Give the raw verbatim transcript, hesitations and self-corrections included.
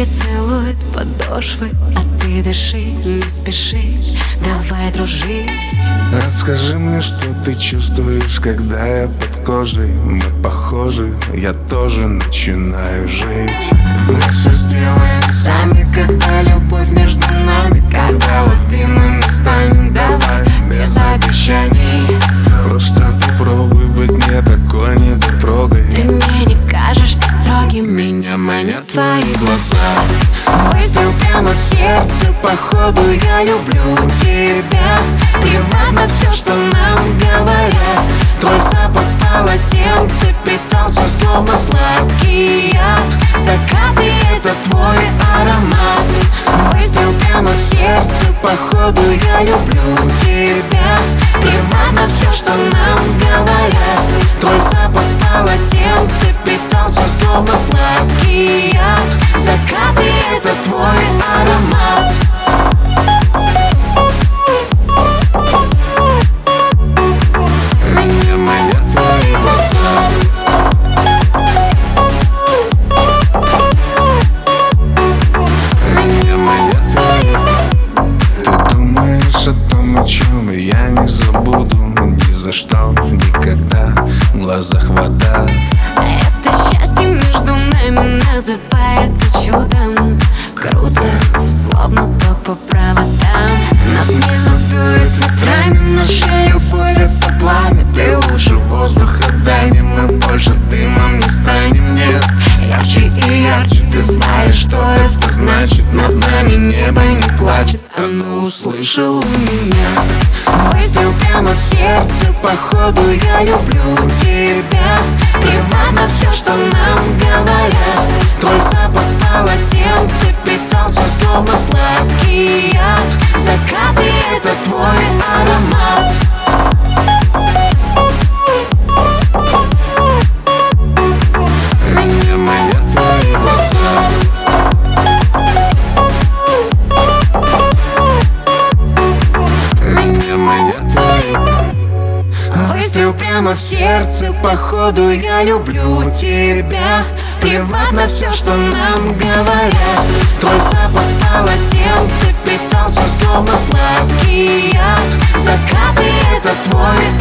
целует подошвы, а ты дыши, не спеши, давай дружить. Расскажи мне, что ты чувствуешь, когда я под кожей. Мы похожи, я тоже начинаю жить. Мы все сделаем сами, когда любовь между нами, когда лавинами станем, давай без обещаний. Просто попробуй быть не такой недотрогой. Ты мне не кажешься строгим, меня манят твои глаза. Выстрел прямо в сердце, походу я люблю тебя. Плевать на все, что нам говорят. Твой запах в полотенце впитался, словно сладкий яд. Закаты — это твой аромат. Выстрел прямо в сердце, походу я люблю тебя. Плевать на все, что нам говорят. Твой запах в полотенце впитался, словно сладкий яд. Закаты — это твой аромат. Меня манят твои глаза. Меня манят твои. Ты думаешь о том, о чем я не забуду ни за что, никогда. В глазах вода. Это счастье между нами называется чудом. Круто, словно ток по проводам. Нас не задует ветрами, наша любовь — это пламя. Ты лучше воздуха дай мне, мы больше дымом не станем, нет. Ярче и ярче, ты знаешь, что это значит. Над нами небо не плачет, оно услышало меня. Выстрел прямо в сердце, походу я люблю тебя. Плевать на все, что нам говорят. Твой запах в полотенце впитался, словно сладкий яд. Закаты — это твой аромат. Меня манят твои глаза. Меня манят твои. Выстрел прямо в сердце, походу я люблю тебя. Плевать на все, что нам говорят. Твой запах в полотенце впитался, словно сладкий яд. Закаты — это твой